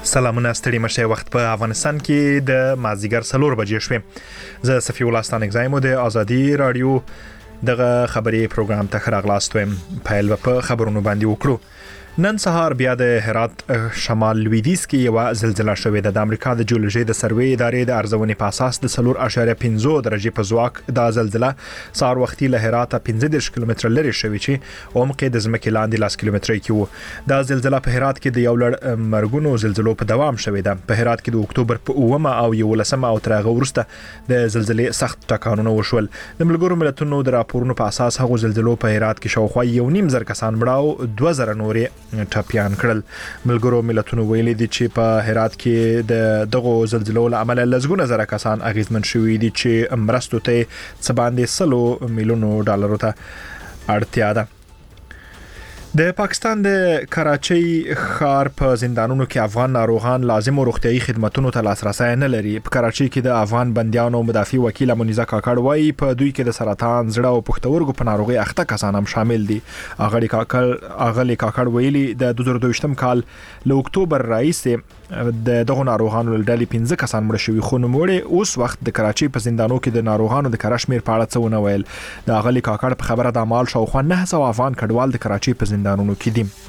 سلامونه ستړي مشه وخت په افغانستان کې د مازیګر 4 بجې شوې زه صفی الله ستان اگزایمو د ازادي رادیو دغه خبري پروګرام ته خراغلاست ويم پایل په خبرونو باندې وکړو نن سهار بیا د هرات شمال لویدیځ کې یو زلزلہ شوې ده د امریکا د جیولوژي د سروې ادارې د ارزونې په اساس د 4.5 درجه په ځواک د زلزلہ سار وختي له هرات 15 کیلومتر لري شوې چې عمق د ځمکې لاندې 10 کیلومتر کې وو د زلزلہ په هرات کې د یو لړ مرګونو زلزلو په دوام شوې ده په هرات کې د اکتوبر په 9 او 11 او تر هغه وروسته د زلزلې سخت ټکانونه وشول د ملګرو ملتونو د راپورونو په اساس هغه زلزلو په هرات کې شاوخوا 1.5 کسان مړه او 2000 نورې ټاپیان کړل ملګرو ملتونو ویلي دي چې په هرات کې د دغه زلزلو لامل لزګونه زره کسان اغیزمن شوي دي چې مرستو ته څه باندې 100 میلیون ډالر ته اړتیا ده د پاکستان د کراچۍ ښار په زندانونو کې افغان ناروغان لازم روغتيایي خدماتو ته لاسرسي نه لري په کراچۍ کې د افغان بنديانو مدافع وکیل منیزه کاکړ وایي په دوی کې د سرطان زړه او پښتورګو په ناروغي اخته کسان هم شامل دي اغلی کاکړ ویلي د 2022 کال له اکتوبر راځي د دغه ناروغانو ډلې 15 کسان مړ شوي خو نوموړي اوس وخت د کراچۍ په زندانو کې د ناروغانو د کراچۍ په اړه څه ونه ویل د اغلی کاکړ په خبره د مال شاوخوا 900 افغان کډوال د کراچۍ په زندانونو کې دي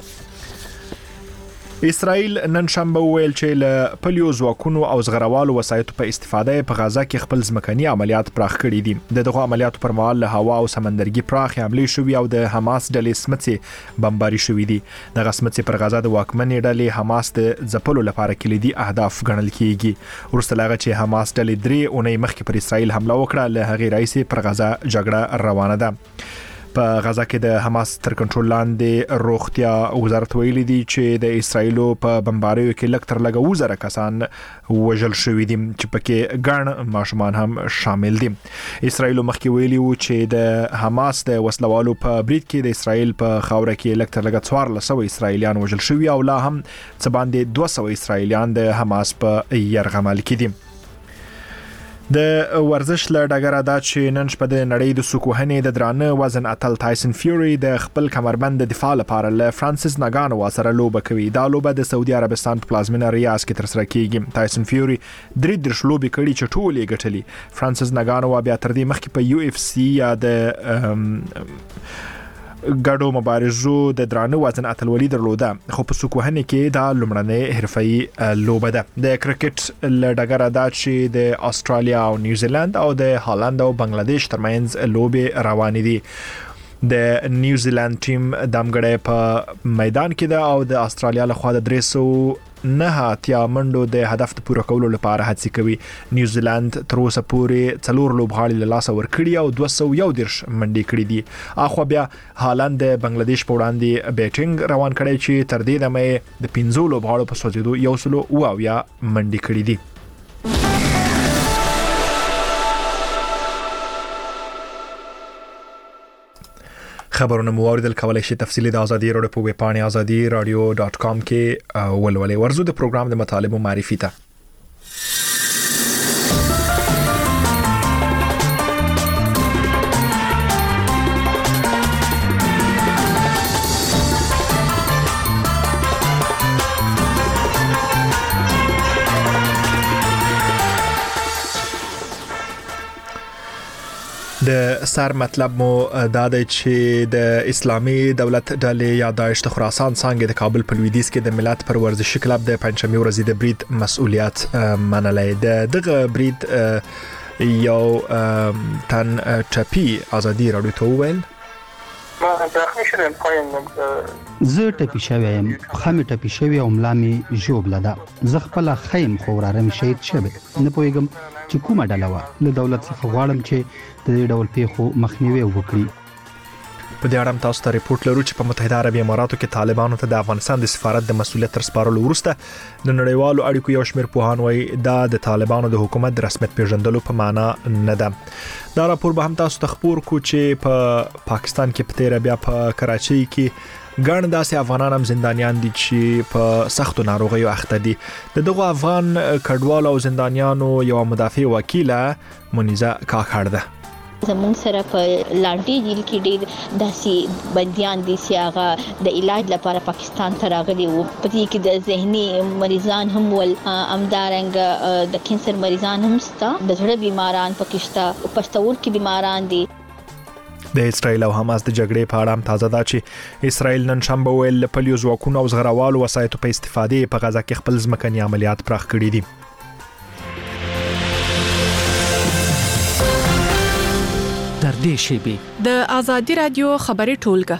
اسرائیل نن شنبه ویل چې له پلیو ځواکونو او زغروالو وسایطو په استفاده په غزا کې خپل ځمکني عملیات پراخ کړي دي دغه عملیاتو پر مهال له هوا او سمندرګي پراخ حملې شوې او د حماس ډلې سمڅې بمباري شوې دي دغه سمڅې پر غزا د واکمنې ډلې حماس د ځپلو لپاره کلیدي اهداف ګڼل کیږي ورسته لغه چې حماس ډلې 3 اونۍ مخکې پر اسرائیل حمله وکړه له هغې راځي پر غزا جګړه روانه ده په غزا کې د حماس تر کنټرول لاندې روغتیا وزارت ویلي دي چې د اسرایلو په بمباریو کې لکتر لګ وزره کسان وژل شوې دي چې پکې ګڼ ماشومان هم شامل دي اسرایلو مخکې ویلي وو چې د حماس د وسلوالو په برید کې د اسرایل په خاوره کې لکتر لګ 1400 اسرایلیان وژل شوي او لا هم څه باندې 200 اسرایلیان د حماس په يرغمل کې دي د ورزش له ډګره دا چې نن شپه د نړۍ د سکوهنې د درانه وزن اتل تایسن فیوري د خپل کمربند د دفاع لپاره له فرانسیس ناګانو سره لوبه کوي دا لوبه د سعودي عربستان په پلازمینه ریاض کې ترسره کیږي تایسن فیوري درې لوبې کړي چې ټولې ګټلې فرانسیس ناګانو بیا تر دې مخکې په یو اف سی یا د ګډو مبارزو د درانه وزن اتلولي درلوده خو په سکوهنې کې دا لومړنۍ حرفي لوبه ده د کرکټ له ډګره دا چې د استرالیا او نیوزیلند او د هالند او بنگلاديش ترمنځ لوبې روانې دي د نیوزیلند ټیم دمګړې په میدان کې ده او د استرالیا له خوا د 309 اتیا منډو د هدف ته پوره کولو لپاره هڅې کوي نیوزیلند تر اوسه پورې 4 لوبغاړي له لاسه ورکړي او 211 منډې کړې دي اخو بیا هالند د بنگلاديش په وړاندې بیټینګ روان کړي چې تر دې دمه د 15 لوبغاړو په سوځېدو یو سلو او یا منډې کړې دي خبرونه مو اوریدل کولای شي تفصیلی د ازادي رادیو په ویب پاڼه azadiradio.com کې ولولئ ورزو د پروګرام د مطالبه معرفي ته د سر مطلب مو دا دی چې د اسلامي دولت ډلې یا داعش د خراسان څنګه د کابل په لویدیځ کې د ملت پر ورزشي کلب د پنځمې ورځې د برید مسؤلیت منلای دغه برید یو تن ټپی ازادي رادیو ته وویل زه ټپی شوی یم خامې ټپی شوی او ملامي جوړه ده زه خپل خیم خورارم شهید شوی نه پوهیږم چې کومه ډله و له دولت څخه غواړم چې د دې ډول پیښو مخنیوي وکړي په دې اړه تاسو ته ریپورت لرو چې په متحده عربي اماراتو کې طالبانو ته د افغانستان د سفارت د مسؤلیت تر سپارلو وروسته د نړیوالو اړیکو یو شمېر پوهان وایي دا د طالبانو د حکومت د رسمیت پیژندلو په معنا نه ده دا راپور به هم تاسو ته خبر کو چې په پاکستان کې په تیر بیا په کراچۍ کې ګڼ داسې افغانان هم زندانیان دي چې په سختو ناروغیو اخته دي دغه افغان کډوال او زندانیانو یو مدافع وکیله منیزه کاکړ ده زمون سره په لاندې جیل کې ډېر داسې بنديان دي چې هغه د علاج لپاره پاکستان ته راغلي وو. په دې کې د ذهني مریضان هم ول امدارنګ د کینسر مریضان هم ستا د زړه بیماران پکشتا او پښتور کې بیماران دي. د اسرایل او حماس د جګړې په اړه هم تازه ده چې اسرایل نن شنبه ویل پلیو ځواکونو او زغروالو وسایطو په استفادې په غزا کې خپل ځمکني عملیات پراخ کړي دي. در دې شیبې د آزادي رادیو خبري ټولګه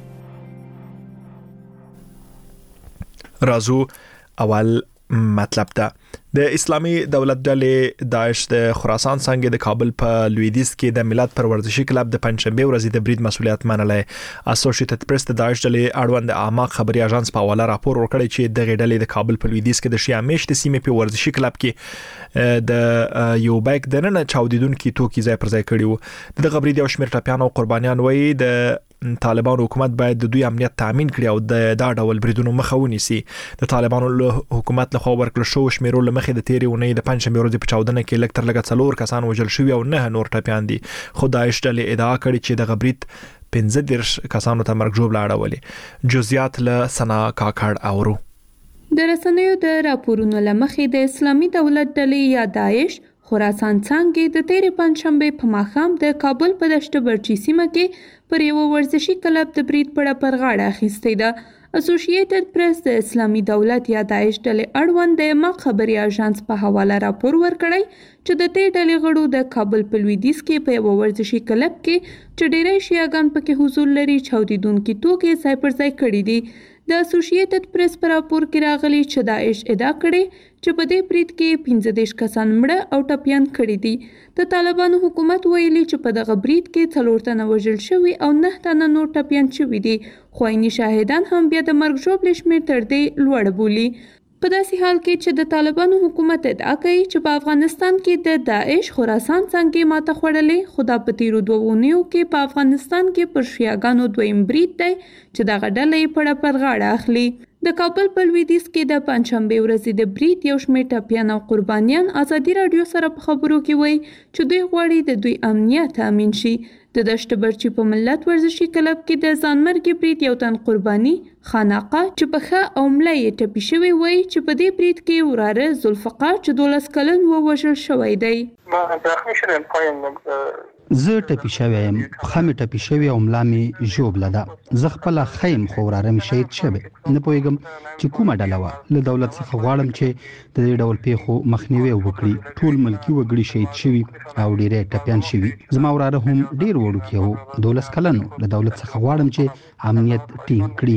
رازو اول مطلب ده. د اسلامي دولت ډلې داعش د خراسان څنګه د کابل په لویدیځ کې د ملت پر ورزشي کلب د پنځشنبه ورځې د برید مسولیت منلای. اسوسییټډ پریس د داعش ډلې اړوند اعماق خبري اژانس په حواله راپور ورکړی چې د غډلې د کابل په لویدیځ کې د شیا میشت سیمې په ورزشي کلب کې د یو بیک دنه چاودیدونکو توکي ځای پر ځای کړي وو. د غبرید او شمیر ټاپیان او قربانیان وایي د طالبانو حکومت باید د دوی امنیت تامین کړي او د دا ډول بریدونو مخه ونیسي. د طالبانو حکومت له خوا ورکړل شو شمیرو لمخې د تیری ونې د پنځمه ورځې په چاودنه کې لکتر لګ 4 کسان وژل شوی او 9 نور ټاپیان دي. خو داعش ډلې ادعا کړې چې د غبرید 15 کسانو ته مرګ جوړ لاړولې. جزئیات له سنا کاکړ اورو. د رسنیو د راپورونو لمخې د اسلامي دولت ډلې یا داعش خراسان څنګه د تیرې پنځشنبه په ماښام د کابل په دشت برچی سیمه کې پر یو ورزشي کلب د برید پر غاړه اخیستې ده. اسوسییټډ پریس د اسلامي دولت یا داعش ډلې اړوند د ما خبري اژانس په حواله راپور ورکړی چې د دې ډلې غړو د کابل په لویدیځ کې په یو ورزشي کلب کې چې ډېری شیعاګان پکې حضور لري چاودیدونکو توکي ځای پر ځای کړي دي. د اسوسییټډ پریس پر راپور کې راغلي چې داعش ادعا کړې چې په دې برید کې 15 کسان مړه او ټپيان کړي دي. د طالبانو حکومت ویلي چې په دغه برید کې 4 تنه وژل شوي او 9 تنه نور ټپيان شوي دي. خو عیني شاهدان هم بیا د مرګ ژوبل شمیر تر دې لوړ بولي. په داسې حال کې چې د طالبانو حکومت ادعا کوي چې په افغانستان کې د داعش خراسان څنګه ماته خوړلې، خدا په تیرو 2 اونیو کې په افغانستان کې پر شیعاګانو دویم برید دی چې دغه ډلې پر غاړه اخلي. د کابل په لویدیځ کې د پنځشنبه ورځې د برید یو شمېر ټپیان او قربانیان ازادي رادیو سره په خبرو کې وایي چې دوی غواړي د دوی امنیت تامین شي. د دشت برچی په ملت ورزشي کلب کې د ځانمرګي برید یو تن قرباني خانقه چې په ښه او مړه یې ټپي شوی وایي چې په دې برید کې وراره ذوالفقار چې 12 کلن ووژل شوی دی. زه ټپي شوی یم، پښه مې ټپي شوی او ملا مې ژوبله ده. زه خپل خیم خو وراره مې شهید شوی. نه پوهیږم چې کومه ډله وه. له دولت څخه غواړم چې د دې ډول پیښو مخنیوي وکړي. ټول ملکی وګړي شهید شوي او ډېری ټپیان شوي. زما وراره هم ډېر وړوکی و، 12 کلن و. له دولت څخه غواړم چې امنیت ټینګ کړي.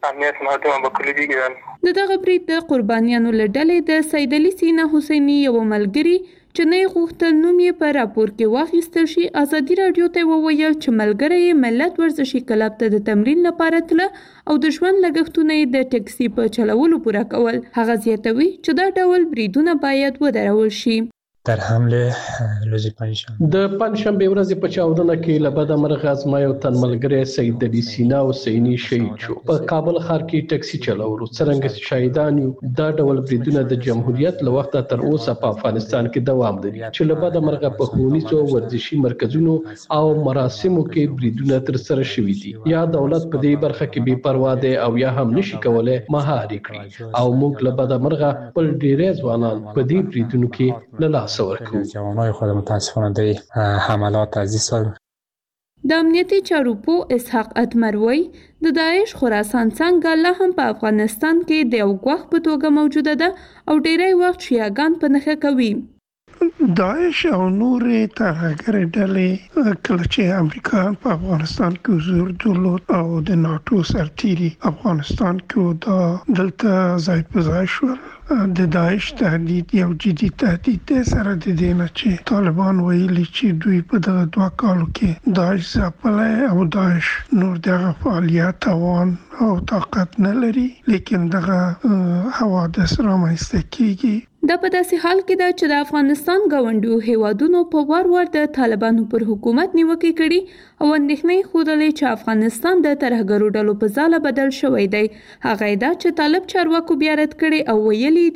د دغه برید د قربانیانو له ډلې د سید علي سینا حسیني یو ملګری چې نه غوښتل نوم یې په راپور کې واخیستل شي ازادي رادیو ته وویل چې ملګری یې ملت ورزشي کلب ته د تمرین لپاره تله او د ژوند لګښتونه یې د ټکسي په چلولو پوره کول. هغه زیاتوي چې دا ډول بریدونه باید ودرول شي. در حمله روز پنجشنبه د پنځشنبه ورځې په چاودنه کې له بده مرغه زما یو تن ملګری سید علي سینا حسیني شهید شو. په کابل ښار کې ټکسي چلولو څرنګه شهیدان یو دا ډول بریدونه د جمهوریت له وخته تر اوسه په افغانستان کې دوام لري چې له بده مرغه په ښوونیزو ورزشي مرکزونو او مراسمو کې بریدونه تر سره شوي دي. یا دولت په دې برخه کې بې پروا دی او یا هم نشي کولای مهار کړي او موږ له بده مرغه خپل ډېری ځوانان په دې بریدونو کې له جوانای خود متاسفانه در حملات از این سال. د امنیتي چارو پو اسحاق اتمروي د داعش خراسان څنګه لا هم په افغانستان کې د یو ګواښ په توګه موجوده ده او ډېری وخت شیعاګان په نښه کوي. داعش او نورې ترهګرې ډلې کله چې امریکا په افغانستان کې حضور درلود او د ناتو سرتیري افغانستان کې دا دلته ځای په ځای شول. د داعش تهدید یو جدي تهدید دی سره د دې نه چې طالبان ویلي چې دوی په دغه 2 کالو کې داعش ځپلی او داعش نور دغه فعالیت توان او طاقت نه لري، لیکن دغه حوادث رامنځته کیږي. دا په داسې حال کې ده چې د افغانستان ګاونډیو هیوادونو په وار د طالبانو پر حکومت نیوکې کړي او اندېښنې ښودلې چې افغانستان د ترهګرو ډلو په ځاله بدل شوی دی. هغه دا چې طالب چارواکو بیا رد کړي او ویلي دي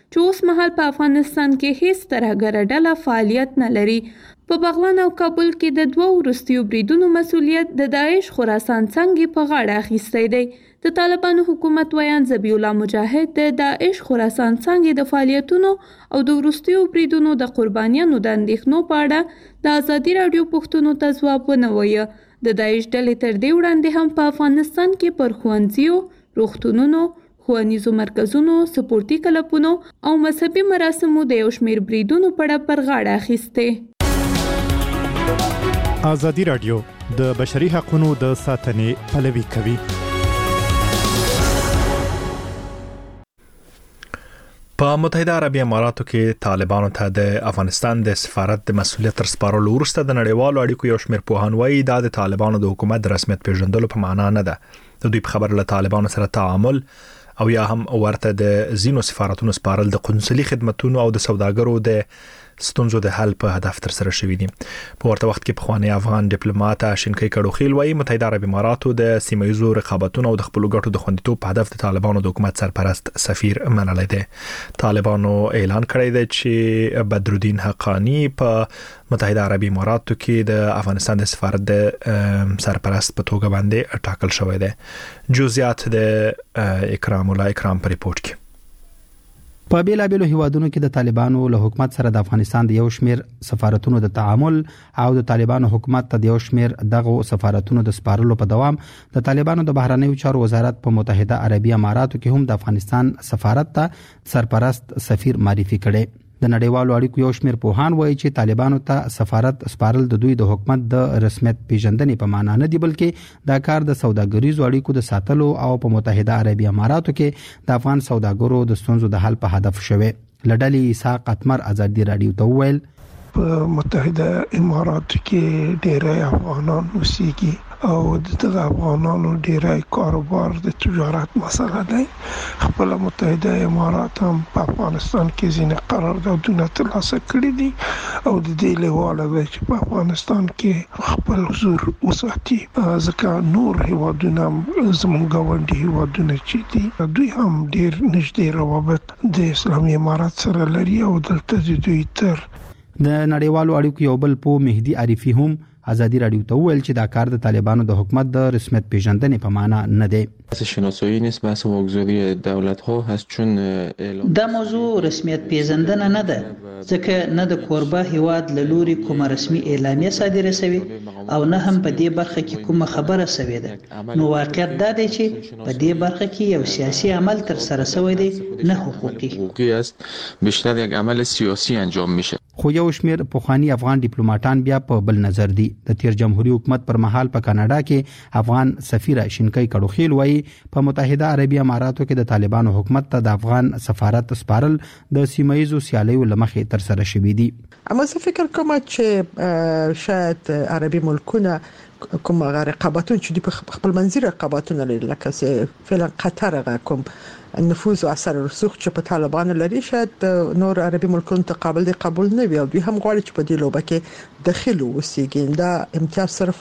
چې اوس مهال په افغانستان کې هیڅ ترهګره ډله فعالیت نه لري. په بغلان او کابل کې د دوه وروستیو بریدونو مسؤلیت د داعش خراسان څنګه په غاړه اخیستی دی. د طالبانو حکومت ویان ذبیح الله مجاهد د داعش خراسان څنګه د فعالیتونو او د وروستیو بریدونو د قربانیانو د اندېښنو په اړه د ازادي راډیو پوښتنو ته ځواب ونه وایه. د داعش ډلې تر دې وړاندې هم په افغانستان کې پر ښوونځیو، روغتونونو، ښوونیزو مرکزونو، سپورتي کلبونو او مذهبي مراسمو د یو شمېر بریدونو په اړه پر غاړه اخیستې. ازادي راډیو د بشري حقوقو د ساتنې پلوي کوي. په متحده عربي اماراتو کې طالبانو ته د افغانستان د سفارت د مسؤلیت تر سپارلو وروسته د نړیوالو اړیکو یو شمېر پوهان وایي دا د طالبانو د حکومت د رسمیت پیژندلو په معنا نه ده. د دوی په خبر له طالبانو سره تعامل او یا هم ورته د زینو سفارتونو سپارل د قونسلي خدماتونو او د سوداګرو د ستونزو د حل په هدف تر سره شوې دي. په ورته وخت کې پخوانی افغان ډیپلوماټ شینکي کډوخیل وایي متحده عربي اماراتو د سیمایي رقابتونو او د خپل ګټو د خوندیتوب په هدف د طالبانو د حکومت سرپرست سفیر منلی دی. طالبانو اعلان کړی دی چې بدرالدین حقانی په متحده عربي اماراتو کې د افغانستان د سفارت د سرپرست په توګه باندې ټاکل شوی دی. جزئیات د اکرام الله اکرام په ریپورت کې. په بیلابیلو هیوادونو کې د طالبانو له حکومت سره د افغانستان د یو شمیر سفارتونو د تعامل او د طالبانو حکومت ته د یو شمیر دغه سفارتونو د سپارلو په دوام د طالبانو د بهرنیو چارو وزارت په متحده عربي اماراتو کې هم د افغانستان سفارت ته سرپرست سفیر معرفي کړي. د نړیوالو اړیکو یو شمیر پوهان وایي چې طالبانو ته سفارت سپارل د دوی د حکومت د رسمیت پیژندنې په معنا نه دی بلکې دا کار د سوداګریزو اړیکو د ساتلو او په متحده عربي اماراتو کې د افغان سوداګرو د ستونزو د حل په هدف شوی. لډلې اسحاق اتمر ازادي راډیو ته وویل په متحده اماراتو کې ډېری افغانان اوسېږي او دغه افغانانو ډېری کاروبار د تجارت مسله دی. خپل متحده امارات هم په افغانستان کې ځینې قراردادونه ترلاسه کړي دي او د دې لواله دی چې په افغانستان کې خپل حضور وساتي ځکه نور هیوادونه زموږ ګاونډي هیوادونه چې دي دوی هم ډېر نږدې روابط د اسلامي امارات سره لري او دلته د دوی تر د نړیوالو اړیکو یو بل په مهدي عارفي هم ازادي راډیو ته ویل چې دا کار د طالبانو د حکومت د رسمیت پیژندنې په معنا نه دی. شناسایی نیست بحث واگذاری دولت ها هست چون دا موضوع رسمیت پیژندنه نه ده ځکه نه د کوربه هیواد له لوري کومه رسمي اعلامیه صادره شوی او نه هم په دې برخه کې کومه خبره شوی ده. نو واقعیت دا دی چې په دې برخه کې یو سیاسي عمل تر سره شوی دی نه حقوقي است. بیشتر یک عمل سیاسی انجام میشه. خو یو شمیر پخوانی افغان ډیپلوماټان بیا په بل نظر دي. د تیر جمهوریت حکومت پر مهال په کاناډا کې افغان سفیر شینکي کډوخیل وایي په متحده عربي اماراتو کې د طالبانو حکومت ته د افغان سفارت سپارل د سیمایي سیالیو لمخې تر سره شوې دي. اما زه فکر کوم چې شاید عربي ملکونه کوم رقابتون چې په خپل منځي رقابتونه لري لکه فعلا قطر کوم نفوذ او اثر رسوخ چې په طالبانو لري شاید نور عربي ملکونو ته قبول نه وي او دوی هم غواړي چې په دې لوبه کې داخل وسیږي. دا امتیاز صرف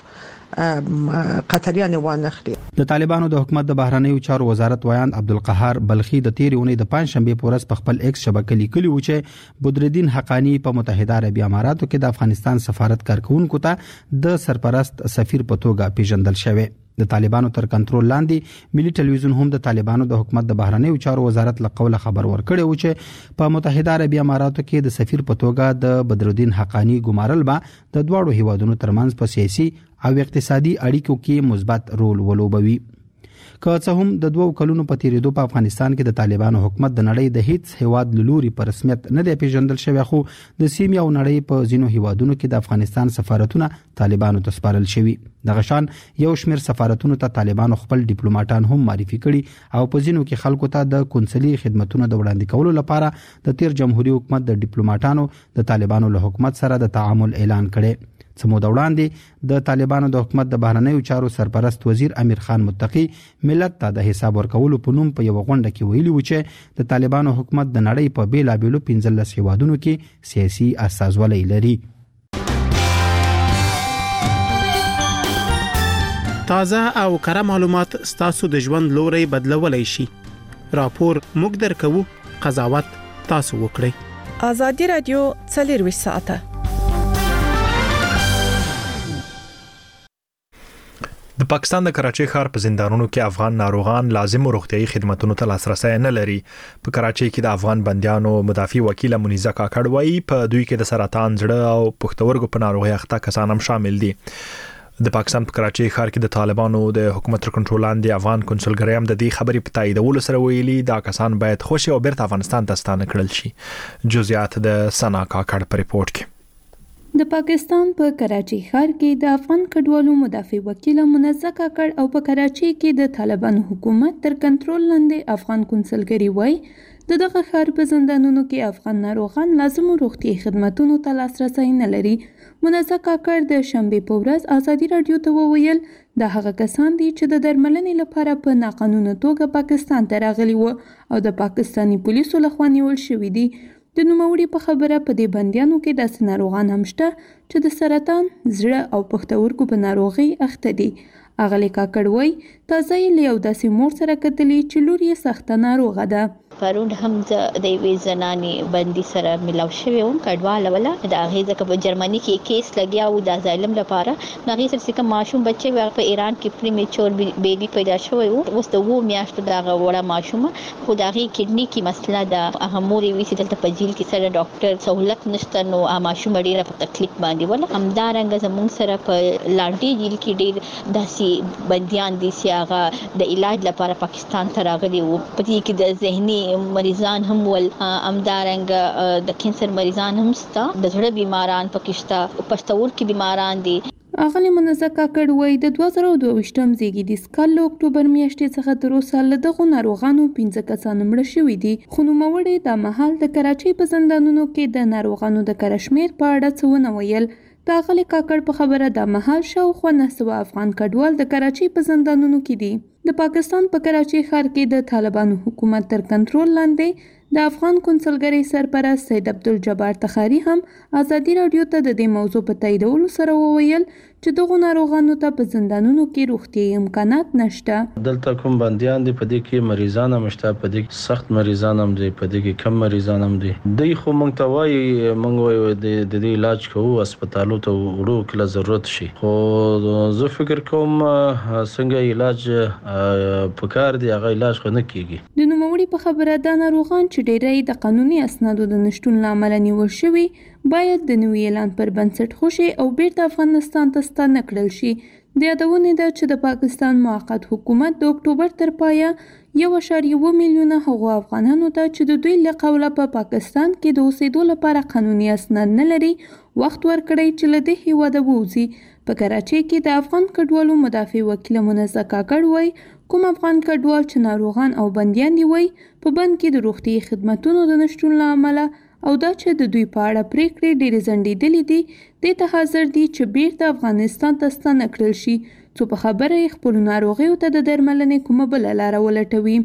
قطریان وانخلي. د طالبانو د حکومت د بهرنیو چارو وزارت ویان عبدالقهار بلخی د تیر اونۍ د پنځشنبه په ورځ په خپل ایکس شبکې لیکلی و چې بدرالدین حقانی په متحده عربي اماراتو کې د افغانستان سفارت کارکونکو ته د سرپرست سفیر په توګه پیژندل شوی. د طالبانو تر کنټرول لاندې ملي ټلویزیون هم د طالبانو د حکومت د بهرنیو چارو وزارت له قوله خبر ورکړی و چې په متحده عربي اماراتو کې د سفیر په توګه د بدرالدین حقانی ګمارل به د دواړو هیوادونو ترمنځ په سیاسي او اقتصادي اړیکو کې مثبت رول ولوبوي. که څه هم د 2 کلونو په تیریدو په افغانستان کې د طالبانو حکومت د نړۍ د هیڅ هیواد لوري په رسمیت نه دی پیژندل شوی خو د سیمې او نړۍ په ځینو هیوادونو کې د افغانستان سفارتونه طالبانو ته سپارل شوی. دغه شان یو شمیر سفارتونو ته طالبانو خپل ډیپلوماټان هم معرفي کړي او په ځینو کې خلکو ته د قونسلي خدماتونو د وړاندې کولو لپاره د تیر جمهوریت حکومت د ډیپلوماټانو د طالبانو له حکومت سره د تعامل اعلان کړي. سمو د وړاندې د طالبانو د حکومت د بهرنیو چارو سرپرست وزیر امیر خان متقی ملت ته د حساب ورکولو په نوم په یو غونډه کې ویلي و چې د طالبانو حکومت د نړۍ په بیلابیلو 15 هیوادونو کې سیاسي استازولۍ لري. تازه او کره معلومات ستاسو د ژوند لوري بدلولای شي. راپور موږ درکو، قضاوت تاسو وکړئ. ازادي رادیو 24 ساعته. د پاکستان د کراچۍ ښار په زندانونو کې افغان ناروغان لازم روغتيایي خدماتو ته لاسرسي نه لري. په کراچۍ کې د افغان بنديانو مدافع وکیل منیزه کاکړ وایي په دوی کې د سرطان زړه او پښتورګو په ناروغي اخته کسان هم شامل دي. د پاکستان په کراچۍ ښار کې د طالبانو د حکومت تر کنټرول لاندې افغان کنسولګری هم د دې خبرې په تاییدولو سره ویلي دا کسان باید خوشي او بیرته افغانستان ته ستانه کړل شي. جزئیات د سنا کاکړ په ریپورت کې. د پاکستان په کراچۍ ښار کې د افغان کډوالو مدافع وکیل منیزه کاکړ او په کراچۍ کې د طالبانو حکومت تر کنټرول لاندې افغان کنسولګری وایي دغه ښار په زندانونو کې افغان ناروغان لازم روغتيایي خدماتو ته لاسرسي نه لري. منیزه کاکړ د شنبې په ورځ ازادي رادیو ته وویل د هغه کسان دي چې د درملنې لپاره په ناقانونه توګه پاکستان ته راغلي وو او د پاکستاني پولیسو لخوا نیول شوي دي. د نوموړي په خبره په دې بندیانو کې داسې ناروغان هم شته چې د سرطان، زړه او پښتورګو په ناروغي اخته دي. اغلی کاکړ وایي تازه یې له یو داسې مور سره کتلي چې لور یې سخته ناروغه ده. پرون هم د یوې زنانې بندي سره ملاو شوې وم کډواله ولا د هغې ځکه په جرمني کې کیس لګیا و د ازایلم لپاره هغې سره چې کوم ماشوم بچی و په ایران کې پریمیچور بیبي پیدا شوی و اوس د 2 میاشتو دغه وړه ماشوم خو د هغې کډني کې مسله ده. هغه مور یې وی چې دلته په جیل کې سره ډاکټر سہولت نشته نو ماشوم ډیره په تکلیف باندې ولا همدارنګه زموږ سره په لانټي جیل کې ډیر داسې بنديان دي چې هغه د علاج لپاره پاکستان ته راغلي وو. په دې کې د ذهني مریضان هم ول امدارنګ د کینسر مریضان هم ستا د زړه بیماران پکشتا پښتورګي بیماران دي. اغلی منیزه کاکړ وایي د 2022م زیږدیز کال له اکتوبر میاشتې څخه تر اوسه له دغو ناروغانو 15 کسان مړه شوي دي. خو نوموړي د مهال د کراچۍ په زندانونو کې د ناروغانو د کرشمیر په اړه څه ونه ویل. د اغلی کاکړ په خبره د مهال شاوخوا 900 افغان کډوال د کراچۍ په زندانونو کې دي. د پاکستان په کراچۍ ښار کې د طالبانو حکومت تر کنټرول لاندې د افغان کنسولګری سرپرست سید عبدالجبار تخاری هم ازادي رادیو ته د دې موضوع په تاییدولو سره وویل چې دغه ناروغانو ته په زندانونو کې روغتيایي امکانات نشته. دلته کوم بنديان دي په دې کې مریضان هم شته، په دې کې سخت مریضان هم دي، په دې کې کم مریضان هم دي. دوی خو مونږ ته وایي مونږ د دې علاج کوو هسپتالو ته وړو کله ضرورت شي. خو زه فکر کوم څنګه علاج په کار دی هغه علاج خو نه کیږي. د نوموړي په خبره د ناروغان چې ډېری د قانوني اسنادو د نشټون لامل نیول شوي باید د نوي اعلان پر بنسټ خوشي او بیرته افغانستان ته ستانه کړل شي. د یادونه ده چې د پاکستان موقت حکومت د اکتوبر تر پایه 1.1 میلیونه هغو افغانانو ته چې د دوی له قوله په پاکستان کې د اوسېدو لپاره قانوني اسناد نه لري وخت ورکړی چې له دې هیواده ووځي. په کراچۍ کې د افغان کډوالو مدافع وکیل منیزه کاکړ وایي کوم افغان کډوال چې ناروغان او بندیان دي وایي په بند کې د روغتي خدماتو د نشټون له امله او دا چې د دوی په اړه پریکړې ډېرې ځنډېدلې دي دې ته حاضر دي چې بیرته افغانستان ته ستانه کړل شي څو په خبره یې خپلو ناروغیو ته د درملنې کومه بله لاره ولټوي.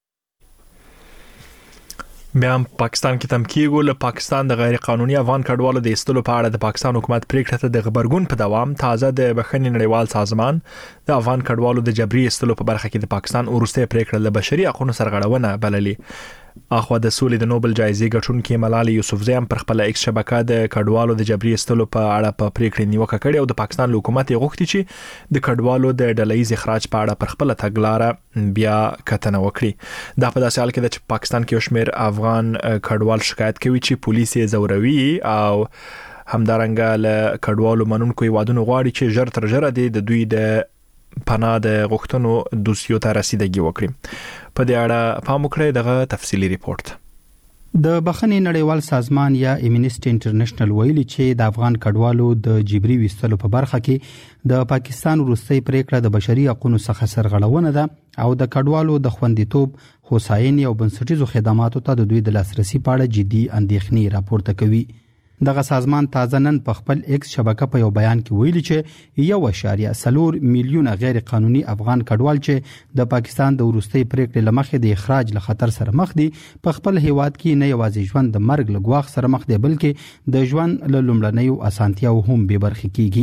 بیا هم پاکستان کې تم کېږو له پاکستان د غیر قانوني افغان کډوالو د ایستلو په اړه د پاکستان حکومت پریکړه ته د خبرګون په دوام تازه د بخښنې نړیوال سازمان د افغان کډوالو د جبري ایستلو په برخه کې د پاکستان وروستۍ پریکړه له بشري حقوقو سرغړونه بللې. اخوا د سولې د نوبل جایزې ګټونکې ملالۍ یوسفزۍ هم پر خپل ایکس شبکه د کډوالو د جبري ایستلو په اړه په پریکړې نیوکه کړې او د پاکستان حکومت یې غوښتي چې د کډوالو د ډلهییز اخراج په اړه پر خپل تګلارې بیا کتنه وکړي. دا په داسې حال کې د پاکستان کې شمیر افغان کډوال شکایت کوي چې پولیس یې زوروي او همدارنګه له کډوالو منونکو هیوادونو غواړي چې ژر تر ژره د دوی د پناه د غوښتنو دوسیو ته رسیدګي وکړي. په دې اړه پام وکړئ دغه تفصیلی ریپورت. د بخښنې نړیوال سازمان یا امنیسټي انټرنیشنل ویلي چې د افغان کډوالو د جبري ویستلو په برخه کې د پاکستان وروستۍ پریکړه د بشري حقوقو څخه سرغړونه ده او د کډوالو د خوندیتوب، هوساینې او بنسټیزو خدماتو ته د دوی د لاسرسي په اړه جدي اندېښنې راپورته کوي. دغه سازمان تازه نن په خپل ایکس شبکه په یو بیان کې ویلي چې 1.4 میلیونه غیر قانوني افغان کډوال چې د پاکستان د وروستۍ پریکړې لمخې د اخراج له خطر سره مخ دي په خپل هیواد کې نه یوازې ژوند د مرګ له ګواښ سره مخ دي بلکې د ژوند له لومړنیو اسانتیاو هم به برخه کیږي.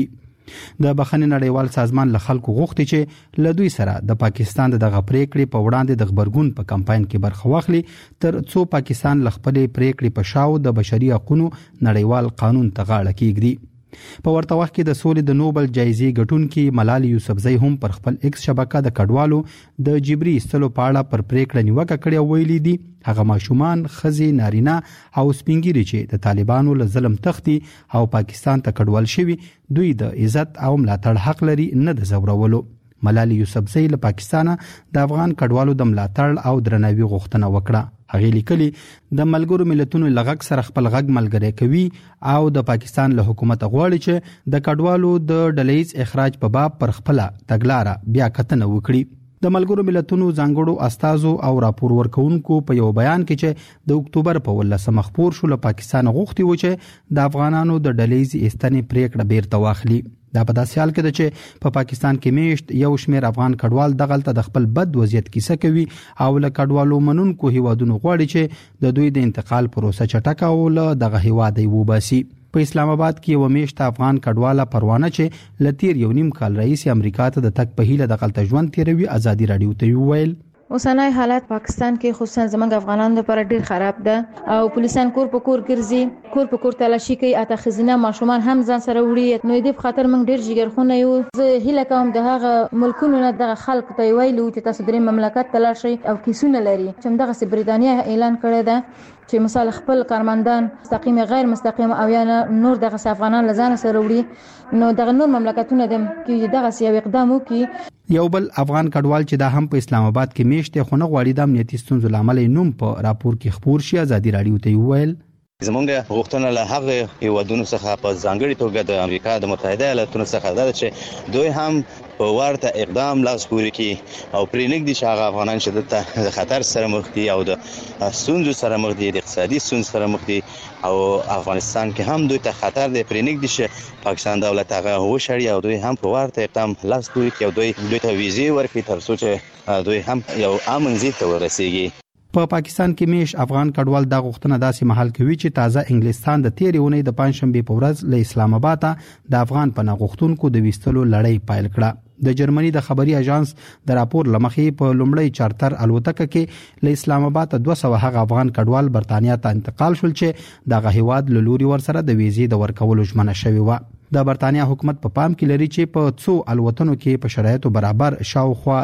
د بخښنې نړیوال سازمان له خلکو غوښتي چې له دوی سره د پاکستان دغه پریکړې په وړاندې د خبرګون په کمپاین کې برخه واخلي تر څو پاکستان له خپلې پریکړې په شاو د بشري حقوقو نړیوال قانون ته غاړه کېږدي. په ورته وخت کې د سولې د نوبل جایزې ګټونکي ملالۍ یوسفزۍ هم پر خپل ایکس شبکه د کډوالو د جبري ایستلو په اړه پر پریکړه نیوکه کړې او ویلي دي هغه ماشومان، ښځې، نارینه او سپینګیري چې د طالبانو له ظلم تختی او پاکستان ته کډوال شوي دوی د عزت او ملاتړ حق لري، نه د زورولو. ملالۍ یوسفزۍ له پاکستانه د افغان کډوالو د ملاتړ او درناوي غوښتنه وکړه. هغه لیکلي د ملګرو ملتونو لغږ سره خپل غږ ملګری کوي او د پاکستان له حکومت غواړي چې د کډوالو د ډلهیز اخراج په باب پر خپل تګلارې بیا کتنه وکړي. د ملګرو ملتونو ځانګړو استازو او راپور ورکونکو په یو بیان کې چې د اکتوبر په 18 خبر شو له پاکستان غوښتي و چې د افغانانو د ډلهیز ایستنې پریکړه بیرته واخلي. دا په داسې حال کې ده چې په پاکستان کې میشت یو شمېر افغان کډوال دغلته د خپل بد وضعیت کیسه کوي او له کډوالو منونکو هیوادونو غواړي چې د دوی د انتقال پروسه چټکه او له دغه هیواد وباسي. په اسلام آباد کې یو میشت افغان کډواله پروانه چې لتیر یو نیم کال رئیس امریکا ته د تک په هیله دغلته ژوند تیروي ازادي رادیو ته ویل اوسنۍ حالت پاکستان کې خصوصا زمونږ افغانانو لپاره ډیر خراب ده او پولیسان کور په کور ګرځي، کور په کور تلاشي کوي، اته خزینه ماشومان هم ځان سره وړي. نو دې په خاطر موږ ډیر جګرخونه یو. زه هیله کوم د هغه ملکونو نه دغه خلک ته ویلو چې تاسو درې مملکت تلاشي او کیسونه لري چې دغه سي بریتانیا اعلان کړی ده چې مثال خپل کارمندان مستقیم غیر مستقیم او یا نور دغه افغانان لزان سره وړي. نو دغه نور مملکتونه د کې دغه سی اقدام وکړي. یو بل افغان کډوال چې دا هم په اسلام آباد کې میشته خونه غواړي د امنیتي ستونزو لامل نوم په راپور کې خبر شي. ازادي رادیو ته ویل زمونږ غوښتنه له هغه هیوادونو څخه په ځانګړي توګه د امریکا د متحده ایالاتونو څخه ده چې دوی هم په ورته اقدام لاس پورې کړي او پرې نږدې چې هغه افغانان چې د خطر سره مخ دي او د ستونزو سره مخ دي، د اقتصادي ستونزو سره مخ دي او افغانستان کې هم دوی ته خطر دی، پرې نږدې چې پاکستان دولت هغه وشړي او دوی هم په ورته اقدام لاس پورې کړي او دوی ته ویزې ورکړي تر څو چې دوی هم یو امن ځای ته ورسیږي. په پاکستان کې میش افغان کډوال د غوښتنه داسې محل کوي چې تازه انګلستان د تیرې اونۍ د پنځشنبه په ورځ له اسلام آباد د افغان پناه غوښتونکو د ویستلو لړۍ پیل کړه. د جرمني د خبري اژانس د راپور لمخې په لومړی چارتر الوتکه کې له اسلام آباد 200 هغه افغان کډوال برتانیا ته انتقال شول چې دغه هیواد له لوري ورسره د ویزې د ورکولو ژمنه شوې و. د برتانیا حکومت په پام کې لري چې په څو الوتنو کې په شرایطو برابر شاوخوا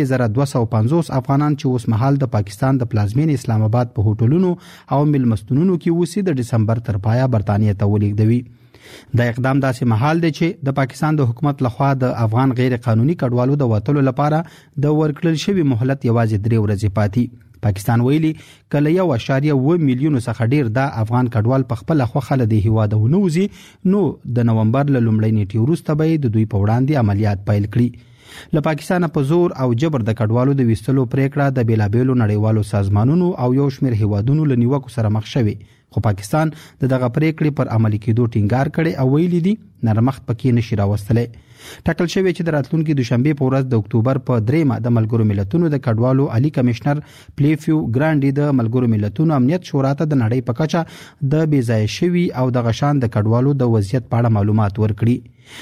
3250 افغانان چې اوس مهال د پاکستان د پلازمین اسلام آباد په هوټلونو او ملمستونونو کې اوسي د دسمبر تر پایا برتانیا ته ولیږدوي. دا اقدام داسې محال دی چې د پاکستان د حکومت لخوا د افغان غیر قانوني کډوالو د وټلو لپاره د ورکړل شوی مهلت یوازې 3 ورځې پاتې. پاکستان ویلي کله 1.1 میلیون څخه ډیر د افغان کډوال په خپل خوخه له هیواد ونوزي نو د نومبر له لومړۍ نیټې وروسته به د دوی په وړاندې عملیات پیل کړي. له پاکستان په زور او جبر د کډوالو د ویستلو پریکړه د بیلابېلو نړیوالو سازمانونو او یو شمېر هیوادونو له نیوکو سره مخ شوي، خو پاکستان دغه پریکړې پر عملي کېدو ټینګار کړي او ویلي دي نرمښت پکې نشي راوستلی. ټاکل شوی چې د راتلونکي دوشنبه په ورځ د اکتوبر په 3 د ملګرو ملتونو د کډوالو عالی کمشنر پلیفیو ګرانډي د ملګرو ملتونو امنیت شورا ته د نړۍ په کچه د بیځای شوی او د غشان د کډوالو د وضعیت په اړه معلومات ورکړي.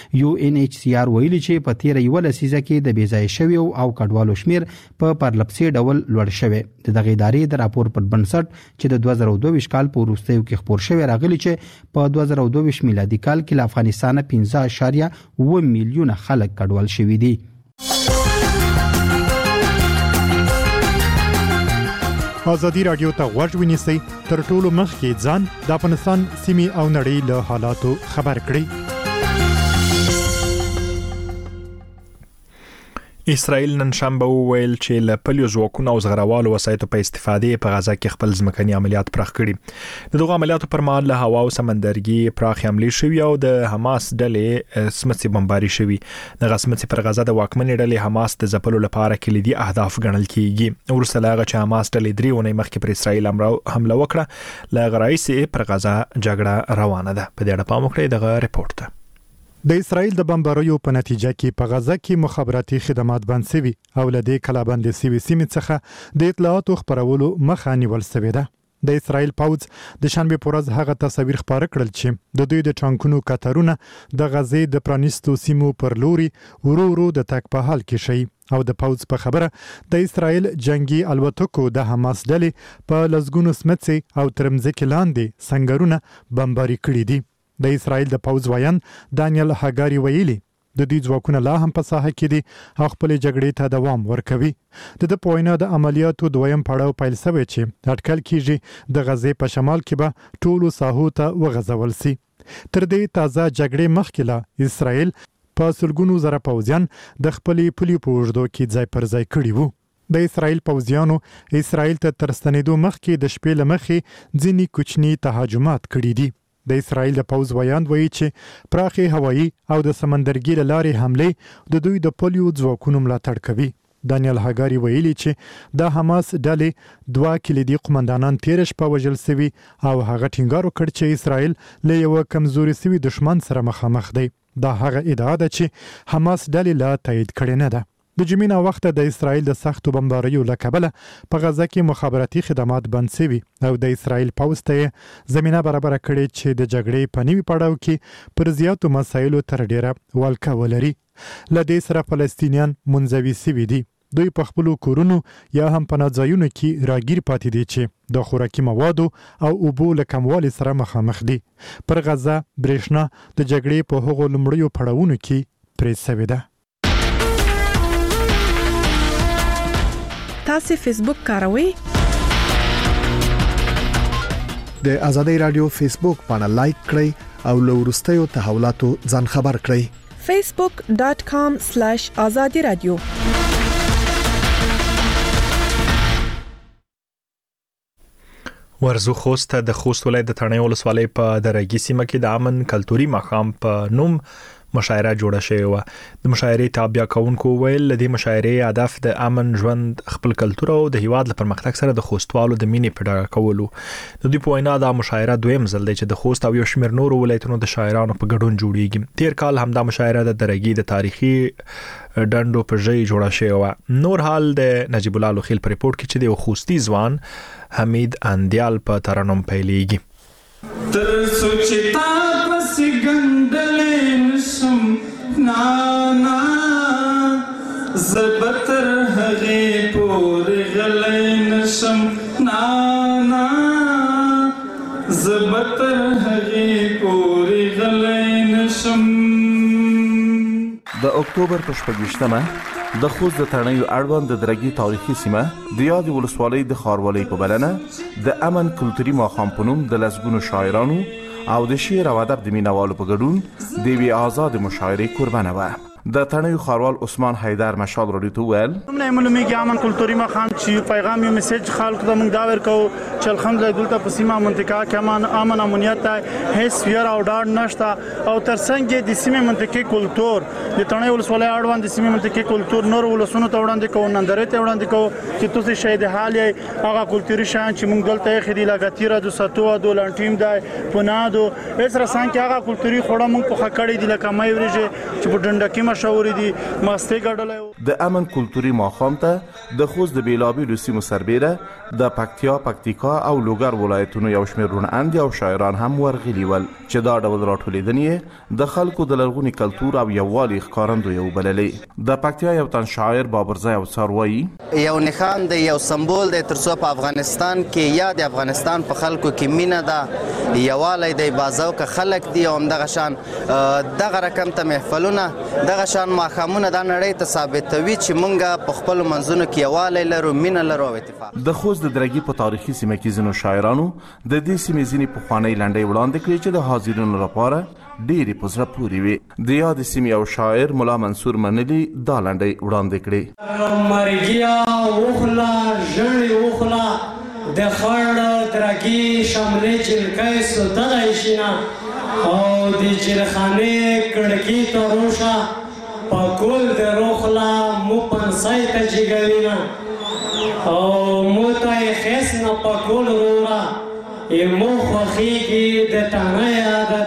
UNHCR ویلي چې په تیر یو لسیزه کې د بیځای شوی او کډوالو شمیر په پرلپسې ډول لوړ شوی. دغه ادارې د راپور پر بنسټ چې د 2022 کال په وروستیو کې خبر شوی راغلی چې په 2022 میلادي کال کې له افغانستان 15.1 میلیون خلک کډوال شوي دي. ازادي رادیو ته غوږ ونیسئ تر ټولو مخکې ځان د افغانستان سیمې او نړۍ له حالاتو خبر کړئ. اسرائیل نن شنبه وویل چې له پلیو ځواکونو او زغروالو وسایطو په استفادې په غزا کې خپل ځمکني عملیات پراخ کړي. دغه عملیاتو پر مهال له هوا او سمندرګي پراخ حملې شوې او د حماس ډلې سمڅې بمباري شوې. دغه سمڅې پر غزا د واکمنې ډلې حماس د ځپلو لپاره کلیدي اهداف ګڼل کیږي. ورسره هغه چې حماس ډلې 3 ونې مخکې پر اسرائیل حمله وکړه له غرایسې پر غزا جګړه روانه ده. په دې اړه پام وکړئ دغه رپورت ته. د اسرائیل د بمباریو په نتیجه کې په غزا کې مخابراتي خدمات بند شوي او له دې کلابند شوي سیمې څخه د اطلاعاتو خبرولو مخه نیول شوې ده. د اسرایل پوځ د شنبه په ورځ هغه تصاویر خپاره کړل چې د دوی د ټانکونو کترونه د غزې د پرانیستو سیمو پر لوري ورو د تک په حال کې شي او د پوځ په خبره د اسرایل جنگي الوتکو د حماس ډلې په لزګونو سمڅي او ترمځکه لاندې سنگرونه بمباري کړي دي. د اسرایل د پوځ وایان دانیل هاګاری ویلي د دې ځواکونه لا هم په ساحه کې دي او خپل جګړې ته دوام ورکوي. د پوینا د عملیاتو دویم پړاو پیل شوی چې اټکل کیږي د غزې په شمال کې به ټولو ساحو ته وغځول شي. تر دې تازه جګړې مخکې لا اسرایل په سلګونو زره پوځیان د خپلې پولې په اوږدو کې ځای پر ځای کړي وو. د اسرایل پوځیانو اسرایل ته تر ستنېدو مخکې د شپې له مخې ځینې کوچني تهاجمات کړي دي. د اسرایل د پوځ وایان وایي چې پراخې هوایي او د سمندرګي له لارې حملې د دوی د پولیو ځواکونو ملاتړ کوي. دانیل هاګاری ویلي چې د حماس ډلې 2 کلیدي قومندانان تیر شپه وژل شوي او هغه ټینګار وکړ چې اسرایل له یو کمزوري شوي دښمن سره مخامخ دی. دا هغه ادعا ده چې حماس ډلې لا تایید کړې نه ده. د جمعې وخت د اسرایل د سختو بمباریو له کبله په غزه کې مخابراتي خدمات بند شوي او د اسرایل پوځ ته زمينه برابر کړې چې د جګړې په نوي پړاو کې پر زیاتو مسایلو تر ډیره ولکه ولري. له دې سره فلسطینیان منزوي شوي دي. دوی په خپل کورونو یا هم په ناځایونو کې راګیر پاتې دي چې د خوراکي موادو او اوبو له کموالي سره مخامخ دي. پر غزه برېښنا د جګړې په هغو لومړیو پړاوونو کې پرې شوې ده. تاسو فیسبوک کاروئ؟ د ازادي رادیو فیسبوک باندې لایک کړئ او له وروستیو تحولاتو ځان خبر کړئ. facebook.com/azadi radio ورزو خوست د خوست ولایت د تڼیو ولسوالۍ په درګي سیمه کې د امن کلتوري مقام په نوم مشاعره جوړه شوې و. د مشاعرې تابع کونکو ویل د مشاعرې هدف د امن ژوند خپل کلتور او د هیواد لپاره پرمختګ سره د خوستوالو د مینې پیدا کولو. د دوی په وینا د مشاعره دویم ځل دی چې د خوست او یو شمېر نورو ولایتونو د شاعرانو په ګډون جوړیږي. تیر کال هم د مشاعره د درګي د تاریخي ډندو په ځای جوړه شوې و. نور حال د نجیب الله لوخیل په ریپورت کې چې د خوستی ځوان حمید اندیال په ترانم پیلېږي. تر سوچتا پس ګندلې نشم نانا زبتر هغه پور غلې نشم نانا زبتر هغه پور غلې نشم. د اکتوبر په 28مه د خوست د تڼیو اړوند د درګي تاریخي سیمه د یاد ولسوالۍ د خاروالۍ په بلنه د امن کلتوري ماښام په نوم د لسګونو شاعرانو او د شعر او ادب د مینوالو په ګډون د یوې آزاد مشاعرې قربانه وه. د تڼیو خاروال عثمان حیدر مشال رادیو ته ویل موږ معلومیږي امن کلتوري ماښام چې پیغام یو میسج خلکو ته موږ دا ورکو چې الحمدلله دلته په سیمه منطقه کې امن امنیت ته هیڅ ویر او ډاډ نشته او ترڅنګ د سیمه منطقې کلتور د تڼیو ولسوالۍ اړوند د سیمه منطقې کلتور نور ولسونو ته وړاندې کوو نندارې ته وړاندې کوو چې تاسو شاید حال یې هغه کلتوري شان چې موږ دلته خېدي لګاتیره د ساتو د لانټیم د پنادو اسره سان کې هغه کلتوري خوړه موږ په خکړې دي لکه مې ورېږي چې په ډنډکی مشهور دي ماسته ګډلې. د امن کلتوري ماښام ته د خوست د بیلابیلو سیمو سربیره د پکتیکا او لوګر ولایتونو یو شمېر روڼاندي او شاعران هم ورغلي ول چې دا ډول راټولېدنې د خلکو د لرغوني کلتور او یووالي ښکارندوی وبللې. د پکتیا یو تن شاعر بابرزی او څاروي یو نښان دی یو سمبول دی ترڅو په افغانستان کې یا د افغانستان په خلکو کې مینه ده یووالی دی بازوکه خلک دی او همدغه شان دغه رقم ته محفلونه دغه شان ماښامونه دا نړۍ ته ثابتوي چې مونږ په خپلو منځونو کې یووالی لرو مینه لرو او اتفاق. د خوست د درګي په تاریخي سیمه کې ځینو شاعرانو د دې سیمې ځینې پخوانۍ لنډۍ وړاندې کړې چې د حاضرینو لپاره ډېرې په زړه پورې وي. د یادې سیمې یو شاعر ملا منصور منلي دا لنډۍ وړاندې کړې. مرګیا وخلا ژړې وخلا د خړ درګي شملې جلکۍ سودغه شینه او د جلخانې کړکۍ ته روشه پاکول د روخلا مو پنسای ته جګوینا او مو ته خیس نه پاکول رورا مو خوخیږي د تڼۍ عادتینا.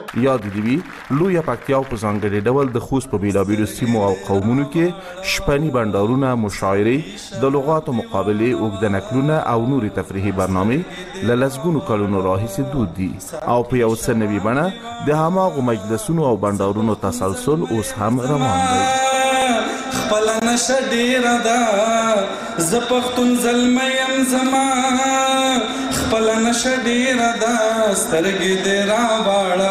یاد دی وی لویه پکتیا په ځانګړي ډول د خوست په بیلابیلو سیمو او قومونو کې شپني بندرونه، مشاعرې، د لغاتو مقابلې، اوږده نکلونه او نورې تفریحي برنامې له لسګونو کلونو راهیسې دود دي او په یو څه نوي بڼه د هماغو مجلسونو او بندرونو تسلسل اوس هم روان دی. خپل نشه ډیره ده زه پښتون زلمی یم زما، خپل نشه ډیره ده سترګې دې راواړه